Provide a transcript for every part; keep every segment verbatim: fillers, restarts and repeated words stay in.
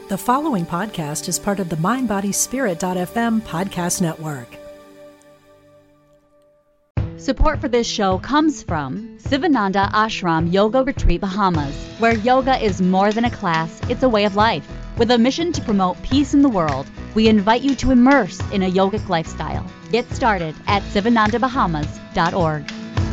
The following podcast is part of the mind body spirit dot f m podcast network. Support for this show comes from Sivananda Ashram Yoga Retreat Bahamas, where yoga is more than a class, it's a way of life. With a mission to promote peace in the world, we invite you to immerse in a yogic lifestyle. Get started at sivananda bahamas dot org.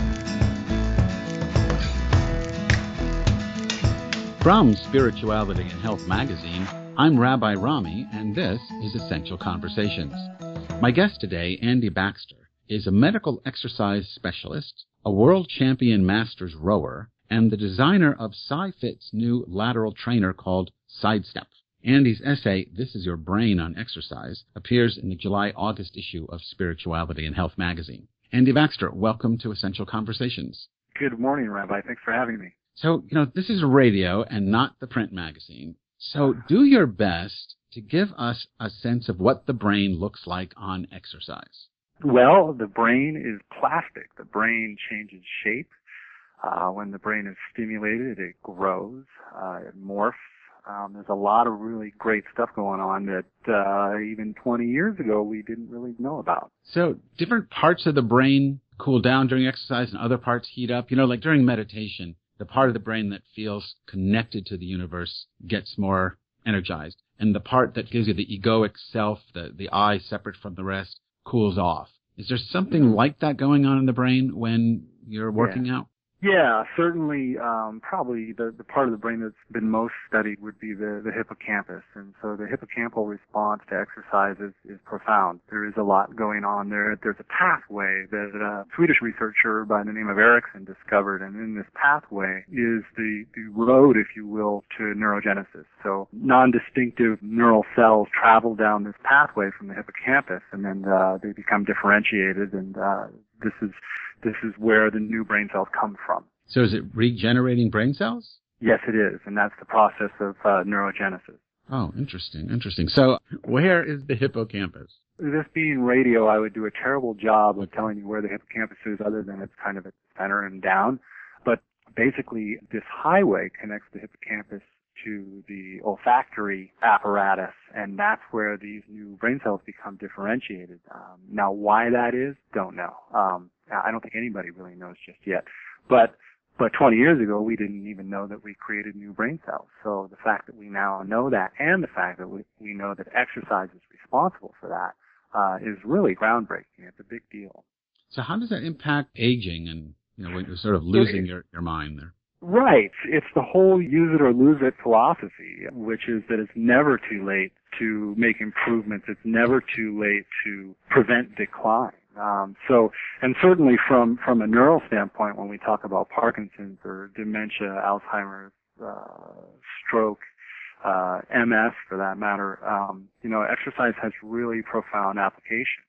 From Spirituality and Health magazine, I'm Rabbi Rami, and this is Essential Conversations. My guest today, Andy Baxter, is a medical exercise specialist, a world champion masters rower, and the designer of SciFit's new lateral trainer called Sidestep. Andy's essay, This Is Your Brain on Exercise, appears in the July-August issue of Spirituality and Health magazine. Andy Baxter, welcome to Essential Conversations. Good morning, Rabbi. Thanks for having me. So, you know, this is radio and not the print magazine. So do your best to give us a sense of what the brain looks like on exercise. Well, the brain is plastic. The brain changes shape. Uh, when the brain is stimulated, it grows, uh, it morphs. Um, there's a lot of really great stuff going on that uh, even twenty years ago we didn't really know about. So different parts of the brain cool down during exercise and other parts heat up. You know, like during meditation, the part of the brain that feels connected to the universe gets more energized. And the part that gives you the egoic self, the, the I separate from the rest, cools off. Is there something mm-hmm. like that going on in the brain when you're working yeah. out? Yeah, certainly, um, probably the, the part of the brain that's been most studied would be the, the hippocampus. And so the hippocampal response to exercise is, is profound. There is a lot going on there. There's a pathway that a Swedish researcher by the name of Ericsson discovered. And in this pathway is the, the road, if you will, to neurogenesis. So non-distinctive neural cells travel down this pathway from the hippocampus, and then uh, they become differentiated. And uh, this is This is where the new brain cells come from. So is it regenerating brain cells? Yes, it is, and that's the process of uh, neurogenesis. Oh, interesting, interesting. So where is the hippocampus? This being radio, I would do a terrible job of telling you where the hippocampus is other than it's kind of at the center and down. But basically, this highway connects the hippocampus to the olfactory apparatus, and that's where these new brain cells become differentiated. Um, now, why that is, don't know. Um, I don't think anybody really knows just yet. But but twenty years ago, we didn't even know that we created new brain cells. So the fact that we now know that, and the fact that we, we know that exercise is responsible for that, uh, is really groundbreaking. It's a big deal. So how does that impact aging and, you know, when you're sort of losing your, your mind there? Right. It's the whole use it or lose it philosophy, which is that it's never too late to make improvements. It's never too late to prevent decline. Um, so, and certainly from, from a neural standpoint, when we talk about Parkinson's or dementia, Alzheimer's, uh, stroke, uh, M S for that matter, um, you know, exercise has really profound application.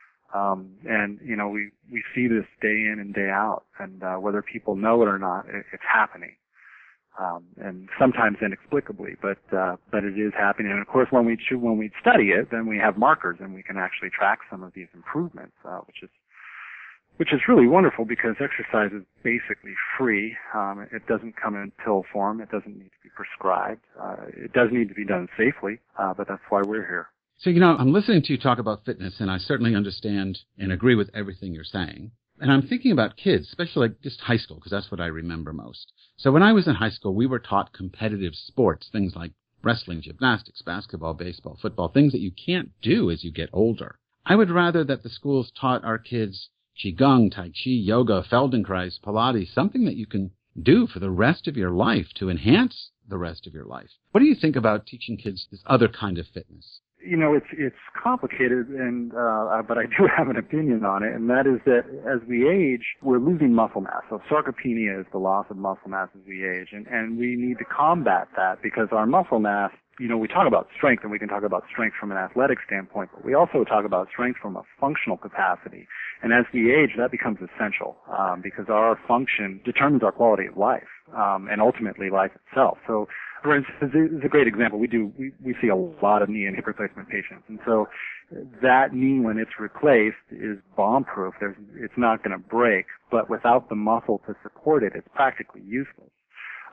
Um, and, you know, we, we see this day in and day out, and, uh, whether people know it or not, it, it's happening. Um, and sometimes inexplicably, but, uh, but it is happening. And of course, when we, when we study it, then we have markers and we can actually track some of these improvements, uh, which is, which is really wonderful because exercise is basically free. Um, it doesn't come in pill form. It doesn't need to be prescribed. Uh, it does need to be done safely, uh, but that's why we're here. So, you know, I'm listening to you talk about fitness, and I certainly understand and agree with everything you're saying. And I'm thinking about kids, especially like just high school, because that's what I remember most. So when I was in high school, we were taught competitive sports, things like wrestling, gymnastics, basketball, baseball, football, things that you can't do as you get older. I would rather that the schools taught our kids Qigong, Tai Chi, yoga, Feldenkrais, Pilates, something that you can do for the rest of your life to enhance the rest of your life. What do you think about teaching kids this other kind of fitness? You know, it's it's complicated, and uh, but I do have an opinion on it, and that is that as we age, we're losing muscle mass. So sarcopenia is the loss of muscle mass as we age, and, and we need to combat that because our muscle mass, you know, we talk about strength, and we can talk about strength from an athletic standpoint, but we also talk about strength from a functional capacity. And as we age, that becomes essential um, because our function determines our quality of life um, and ultimately life itself. So, for instance, it's a great example. We do we, we see a lot of knee and hip replacement patients, and so that knee, when it's replaced, is bomb-proof. There's, it's not going to break, but without the muscle to support it, it's practically useless.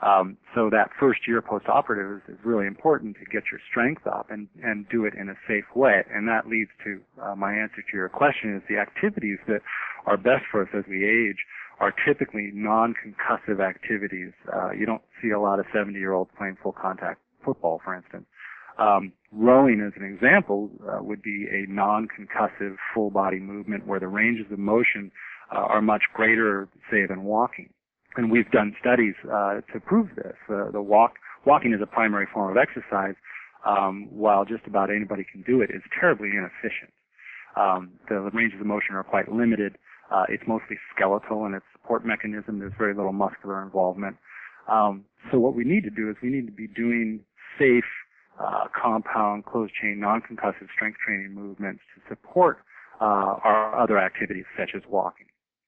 Um, so that first year post-operative is, is really important to get your strength up and, and do it in a safe way. And that leads to uh, my answer to your question is the activities that are best for us as we age are typically non-concussive activities. Uh, you don't see a lot of seventy-year-olds playing full contact football, for instance. Um, rowing, as an example, uh, would be a non-concussive full body movement where the ranges of motion uh, are much greater, say, than walking. And we've done studies uh, to prove this. Uh, the walk, walking is a primary form of exercise, um, while just about anybody can do it, is terribly inefficient. Um, the ranges of motion are quite limited. Uh, it's mostly skeletal in its support mechanism. There's very little muscular involvement. Um, so what we need to do is we need to be doing safe, uh, compound, closed-chain, non-concussive strength training movements to support uh, our other activities, such as walking.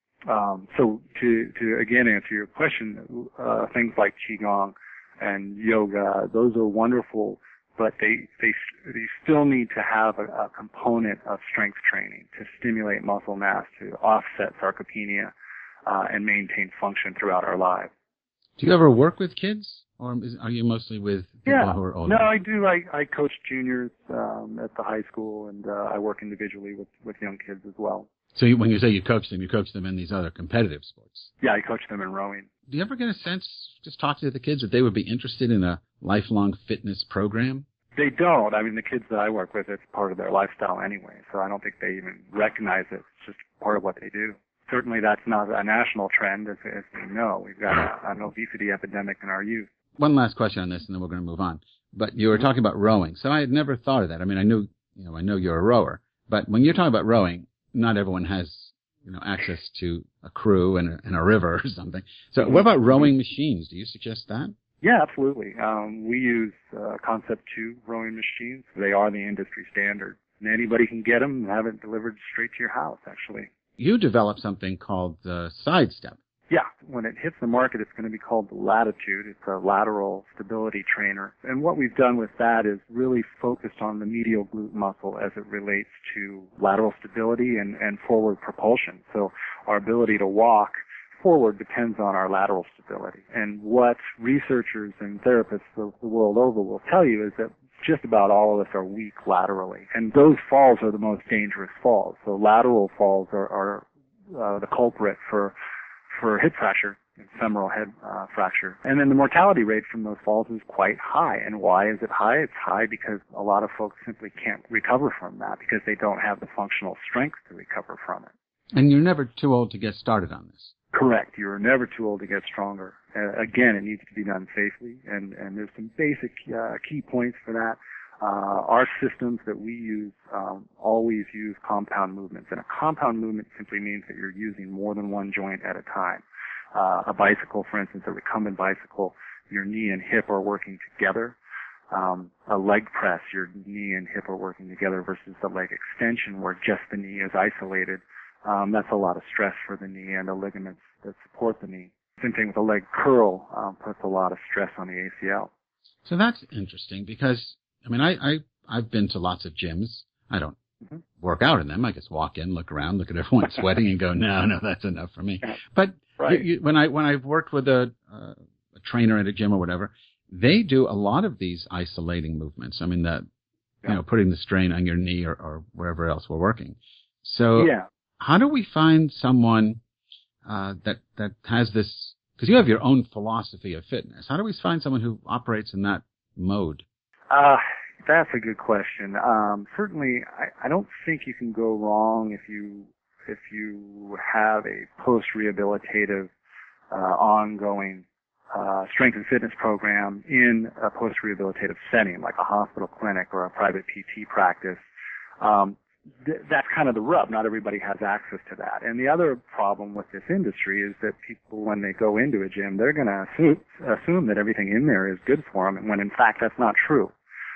Um, so to, to again answer your question, uh, things like Qigong and yoga, those are wonderful, but they, they, they still need to have a, a component of strength training to stimulate muscle mass, to offset sarcopenia, uh, and maintain function throughout our lives. Do you ever work with kids, or is, are you mostly with people yeah. who are older? No, I do. I, I coach juniors um, at the high school, and uh, I work individually with, with young kids as well. So you, when you say you coach them, you coach them in these other competitive sports? Yeah, I coach them in rowing. Do you ever get a sense, just talking to the kids, that they would be interested in a lifelong fitness program? They don't. I mean, the kids that I work with, it's part of their lifestyle anyway, so I don't think they even recognize it. It's just part of what they do. Certainly that's not a national trend, as, as we know. We've got a, an obesity epidemic in our youth. One last question on this, and then we're going to move on. But you were talking about rowing, so I had never thought of that. I mean, I knew, you know, I know you're a rower, but when you're talking about rowing, not everyone has, you know, access to a crew and a, and a river or something. So what about rowing machines? Do you suggest that? Yeah, absolutely. Um, we use uh, Concept two rowing machines. They are the industry standard. And anybody can get them and have it delivered straight to your house, actually. You developed something called the Sidestep. Yeah, when it hits the market, it's going to be called the Latitude. It's a lateral stability trainer. And what we've done with that is really focused on the medial glute muscle as it relates to lateral stability and, and forward propulsion. So our ability to walk forward depends on our lateral stability. And what researchers and therapists the, the world over will tell you is that just about all of us are weak laterally. And those falls are the most dangerous falls. So lateral falls are, are uh, the culprit for for hip fracture, femoral head uh, fracture. And then the mortality rate from those falls is quite high. And why is it high? It's high because a lot of folks simply can't recover from that because they don't have the functional strength to recover from it. And you're never too old to get started on this. Correct. You're never too old to get stronger. Uh, again, it needs to be done safely, and, and there's some basic uh, key points for that. Uh, our systems that we use um, always use compound movements, and a compound movement simply means that you're using more than one joint at a time. Uh, a bicycle, for instance, a recumbent bicycle, your knee and hip are working together. Um, a leg press, your knee and hip are working together versus the leg extension where just the knee is isolated. Um, that's a lot of stress for the knee and the ligaments that support the knee. Same thing with a leg curl, um, puts a lot of stress on the A C L. So that's interesting because, I mean, I, I, I've been to lots of gyms. I don't mm-hmm. work out in them. I just walk in, look around, look at everyone sweating and go, no, no, that's enough for me. But right. you, you, when I, when I've worked with a, uh, a trainer at a gym or whatever, they do a lot of these isolating movements. I mean, the, yeah. you know, putting the strain on your knee or, or wherever else we're working. So yeah. how do we find someone uh, that that has this? Because you have your own philosophy of fitness. How do we find someone who operates in that mode? Uh, that's a good question. Um, certainly, I, I don't think you can go wrong if you if you have a post-rehabilitative, uh, ongoing uh, strength and fitness program in a post-rehabilitative setting, like a hospital clinic or a private P T practice. Um, th- that's kind of the rub. Not everybody has access to that. And the other problem with this industry is that people, when they go into a gym, they're going to assume, assume that everything in there is good for them, when in fact that's not true.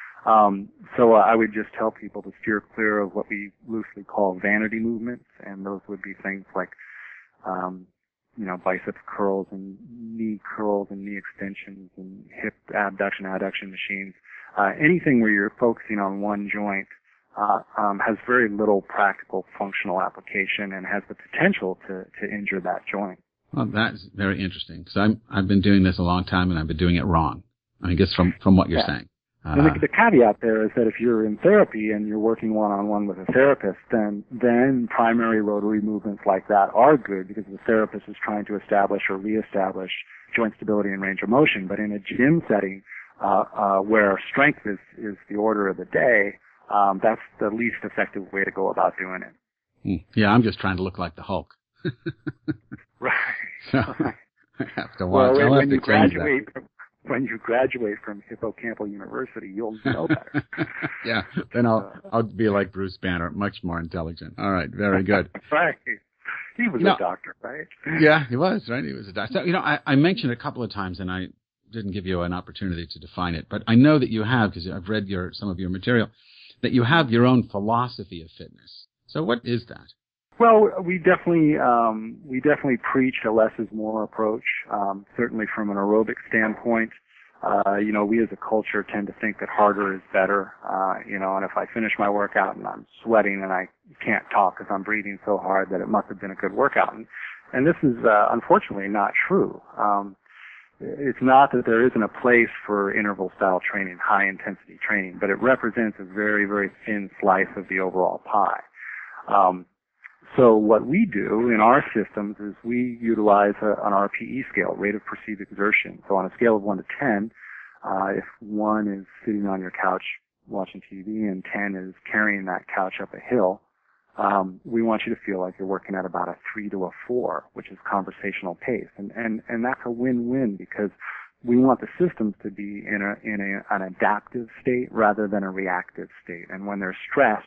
Um, so uh, I would just tell people to steer clear of what we loosely call vanity movements, and those would be things like, um, you know, biceps curls and knee curls and knee extensions and hip abduction, adduction machines. Uh, anything where you're focusing on one joint uh, um, has very little practical functional application and has the potential to, to injure that joint. Well, that's very interesting because I'm I've been doing this a long time and I've been doing it wrong. I guess from from what you're yeah. saying. Uh, And the, the caveat there is that if you're in therapy and you're working one-on-one with a therapist, then then primary rotary movements like that are good because the therapist is trying to establish or reestablish joint stability and range of motion. But in a gym setting uh, uh, where strength is, is the order of the day, um, that's the least effective way to go about doing it. Yeah, I'm just trying to look like the Hulk. Right. So I have to watch. Well, I'll when have to you change graduate, when you graduate from Hippocampal University, you'll know better. Yeah, then I'll I'll be like Bruce Banner, much more intelligent. All right, very good. Right. He was You know, a doctor, right? Yeah, he was, right? He was a doctor. So, you know, I, I mentioned a couple of times, and I didn't give you an opportunity to define it, but I know that you have, because I've read your some of your material, that you have your own philosophy of fitness. So what is that? Well, we definitely um, we definitely preach a less is more approach. Um, certainly, from an aerobic standpoint, uh, you know, we as a culture tend to think that harder is better. Uh, you know, and if I finish my workout and I'm sweating and I can't talk because I'm breathing so hard, that it must have been a good workout. And, and this is uh, unfortunately not true. Um, it's not that there isn't a place for interval style training, high intensity training, but it represents a very very thin slice of the overall pie. Um, So what we do in our systems is we utilize a, an R P E scale, rate of perceived exertion. So on a scale of one to ten, uh, if one is sitting on your couch watching T V and ten is carrying that couch up a hill, um, we want you to feel like you're working at about a three to a four, which is conversational pace. And, and, and that's a win-win because we want the systems to be in a, in a, an adaptive state rather than a reactive state. And when they're stressed,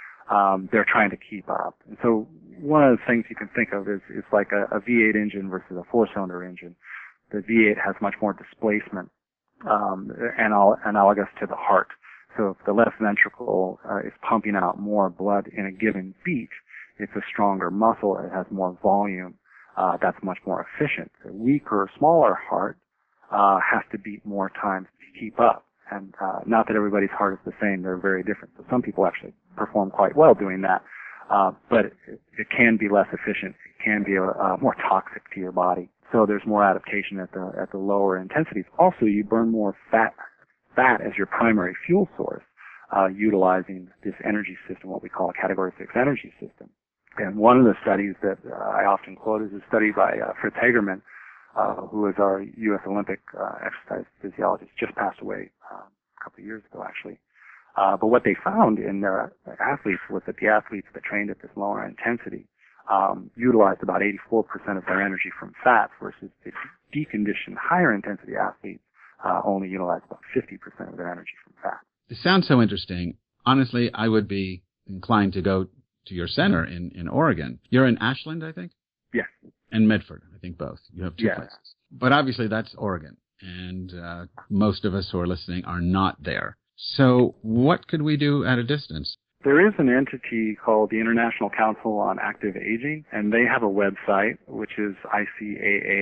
Um, they're trying to keep up. And so one of the things you can think of is, is like a, a V eight engine versus a four-cylinder engine. The V eight has much more displacement, um, anal- analogous to the heart. So if the left ventricle uh, is pumping out more blood in a given beat, it's a stronger muscle. It has more volume. Uh, that's much more efficient. A weaker, smaller heart uh, has to beat more times to keep up. And uh, not that everybody's heart is the same. They're very different. So some people actually perform quite well doing that. Uh, but it, it can be less efficient. It can be a, a more toxic to your body. So there's more adaptation at the at the lower intensities. Also, you burn more fat fat as your primary fuel source, uh, utilizing this energy system, what we call a Category six energy system. And one of the studies that uh, I often quote is a study by uh, Fritz Hagerman, Uh, who is our U S Olympic uh, exercise physiologist, just passed away um, a couple of years ago, actually. Uh, but what they found in their athletes was that the athletes that trained at this lower intensity um, utilized about eighty-four percent of their energy from fat, versus the deconditioned higher intensity athletes uh, only utilized about fifty percent of their energy from fat. It sounds so interesting. Honestly, I would be inclined to go to your center in, in Oregon. You're in Ashland, I think? Yes. And Medford, I think both. You have two yeah. places. But obviously that's Oregon, and uh, most of us who are listening are not there. So what could we do at a distance? There is an entity called the International Council on Active Aging, and they have a website, which is I C A A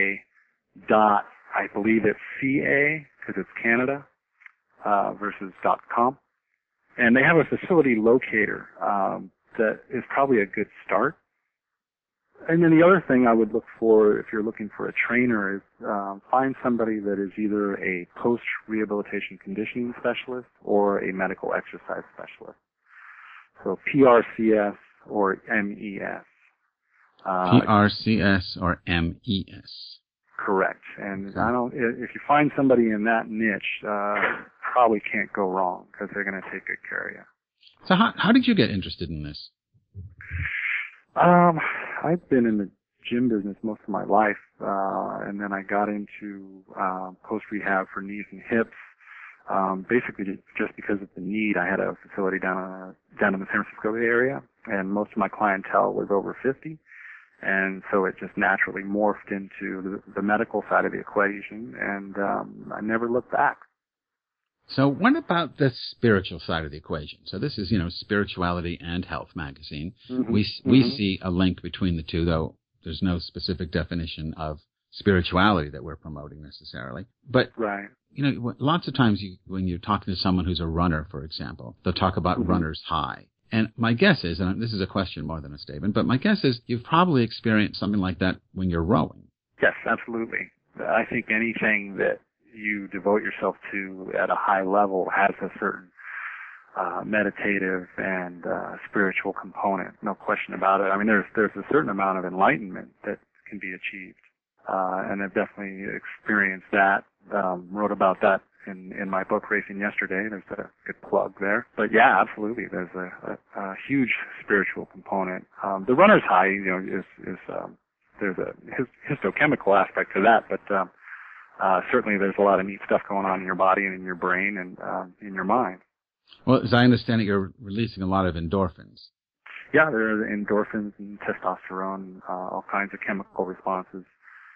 dot, I believe it's C A, because it's Canada, uh, versus dot com. And they have a facility locator um, that is probably a good start. And then the other thing I would look for if you're looking for a trainer is um, find somebody that is either a post-rehabilitation conditioning specialist or a medical exercise specialist. So P R C S or M E S. Uh, P R C S or M E S. Correct. And I don't. If you find somebody in that niche, uh, probably can't go wrong because they're going to take good care of you. So how how did you get interested in this? Um, I've been in the gym business most of my life, uh, and then I got into uh, post-rehab for knees and hips, um, basically just because of the need. I had a facility down, uh, down in the San Francisco area, and most of my clientele was over fifty, and so it just naturally morphed into the, the medical side of the equation, and um, I never looked back. So what about the spiritual side of the equation? So this is, you know, Spirituality and Health magazine. Mm-hmm. We we mm-hmm. see a link between the two, though there's no specific definition of spirituality that we're promoting necessarily. But, right. you know, lots of times you, when you're talking to someone who's a runner, for example, they'll talk about mm-hmm. runner's high. And my guess is, and this is a question more than a statement, but my guess is you've probably experienced something like that when you're rowing. Yes, absolutely. I think anything that you devote yourself to at a high level has a certain uh, meditative and uh, spiritual component. No question about it. I mean, there's there's a certain amount of enlightenment that can be achieved, uh, and I've definitely experienced that. Um, wrote about that in in my book, Racing Yesterday. There's a good plug there. But yeah, absolutely, there's a, a, a huge spiritual component. Um, the runner's high, you know, is is um, there's a histochemical aspect to that, but um, uh, certainly there's a lot of neat stuff going on in your body and in your brain and um, in your mind. Well, as I understand it, you're releasing a lot of endorphins. Yeah, there are endorphins and testosterone, uh, all kinds of chemical responses.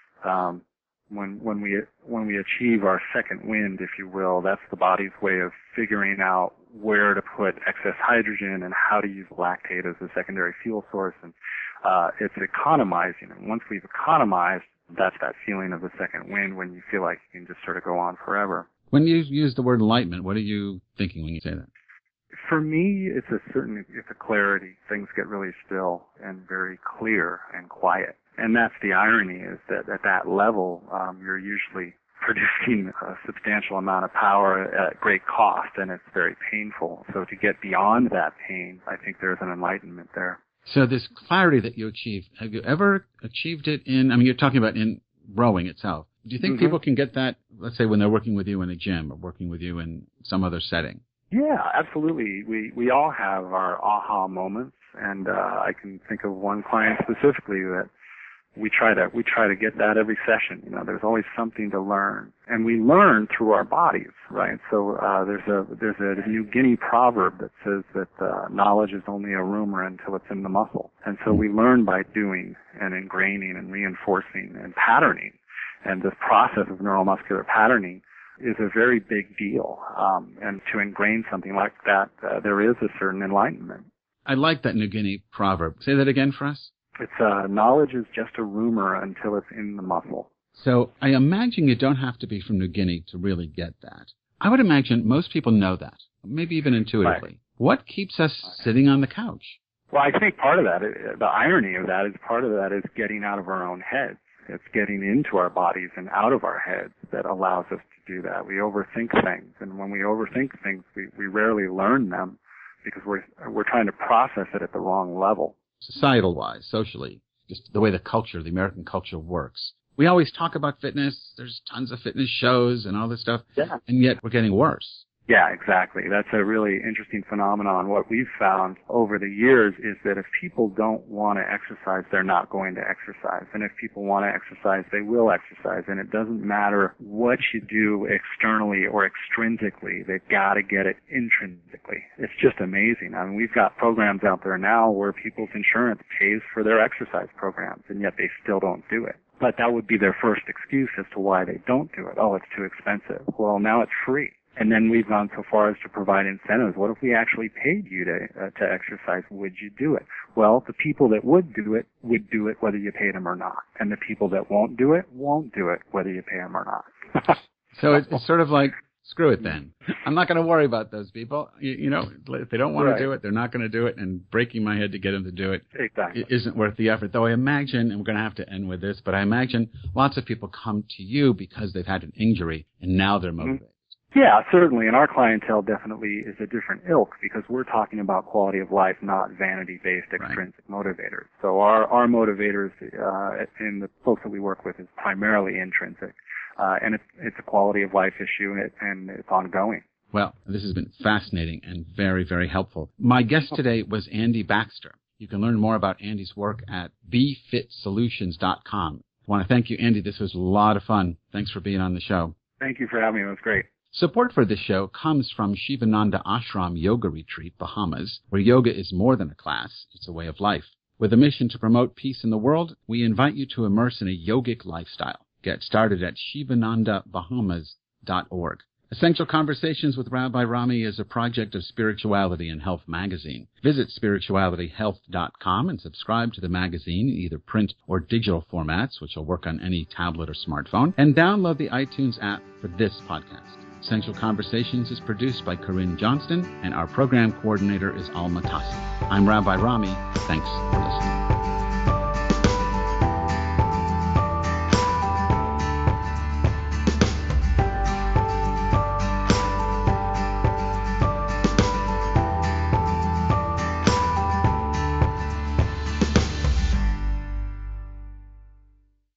Um, when when we when we achieve our second wind, if you will, that's the body's way of figuring out where to put excess hydrogen and how to use lactate as a secondary fuel source, and uh, it's economizing. And once we've economized, that's that feeling of the second wind when you feel like you can just sort of go on forever. When you use the word enlightenment, what are you thinking when you say that? For me, it's a certain, it's a clarity. Things get really still and very clear and quiet. And that's the irony, is that at that level, um, you're usually producing a substantial amount of power at great cost, and it's very painful. So to get beyond that pain, I think there's an enlightenment there. So this clarity that you achieve, have you ever achieved it in, I mean, you're talking about in rowing itself. Do you think mm-hmm. people can get that, let's say, when they're working with you in a gym or working with you in some other setting? Yeah, absolutely. We we all have our aha moments, and uh, I can think of one client specifically that we try to we try to get that every session. You know, there's always something to learn, and we learn through our bodies, right? So uh, there's a there's a New Guinea proverb that says that uh, knowledge is only a rumor until it's in the muscle, and so we learn by doing and ingraining and reinforcing and patterning, and this process of neuromuscular patterning is a very big deal. Um, and to ingrain something like that, uh, there is a certain enlightenment. I like that New Guinea proverb. Say that again for us. It's uh, knowledge is just a rumor until it's in the muscle. So I imagine you don't have to be from New Guinea to really get that. I would imagine most people know that, maybe even intuitively. Right. What keeps us sitting on the couch? Well, I think part of that, the irony of that is part of that is getting out of our own heads. It's getting into our bodies and out of our heads that allows us to do that. We overthink things, and when we overthink things, we, we rarely learn them because we're we're trying to process it at the wrong level. Societal-wise, socially, just the way the culture, the American culture works. We always talk about fitness. There's tons of fitness shows and all this stuff, yeah. and yet we're getting worse. Yeah, exactly. That's a really interesting phenomenon. What we've found over the years is that if people don't want to exercise, they're not going to exercise. And if people want to exercise, they will exercise. And it doesn't matter what you do externally or extrinsically. They've got to get it intrinsically. It's just amazing. I mean, we've got programs out there now where people's insurance pays for their exercise programs, and yet they still don't do it. But that would be their first excuse as to why they don't do it. Oh, it's too expensive. Well, now it's free. And then we've gone so far as to provide incentives. What if we actually paid you to uh, to exercise? Would you do it? Well, the people that would do it would do it whether you paid them or not. And the people that won't do it won't do it whether you pay them or not. So it's, it's sort of like, screw it then. I'm not going to worry about those people. You, you know, if they don't want right. to do it, they're not going to do it. And breaking my head to get them to do it exactly. isn't worth the effort. Though I imagine, and we're going to have to end with this, but I imagine lots of people come to you because they've had an injury and now they're motivated. Mm-hmm. Yeah, certainly, and our clientele definitely is a different ilk because we're talking about quality of life, not vanity-based extrinsic right. motivators. So our, our motivators uh, in the folks that we work with is primarily intrinsic, uh, and it's, it's a quality of life issue, and, it, and it's ongoing. Well, this has been fascinating and very, very helpful. My guest today was Andy Baxter. You can learn more about Andy's work at b fit solutions dot com. I want to thank you, Andy. This was a lot of fun. Thanks for being on the show. Thank you for having me. It was great. Support for this show comes from Shivananda Ashram Yoga Retreat, Bahamas, where yoga is more than a class, it's a way of life. With a mission to promote peace in the world, we invite you to immerse in a yogic lifestyle. Get started at shivananda bahamas dot org. Essential Conversations with Rabbi Rami is a project of Spirituality and Health magazine. Visit spirituality health dot com and subscribe to the magazine in either print or digital formats, which will work on any tablet or smartphone, and download the iTunes app for this podcast. Essential Conversations is produced by Corinne Johnston, and our program coordinator is Alma Tassi. I'm Rabbi Rami. Thanks for listening.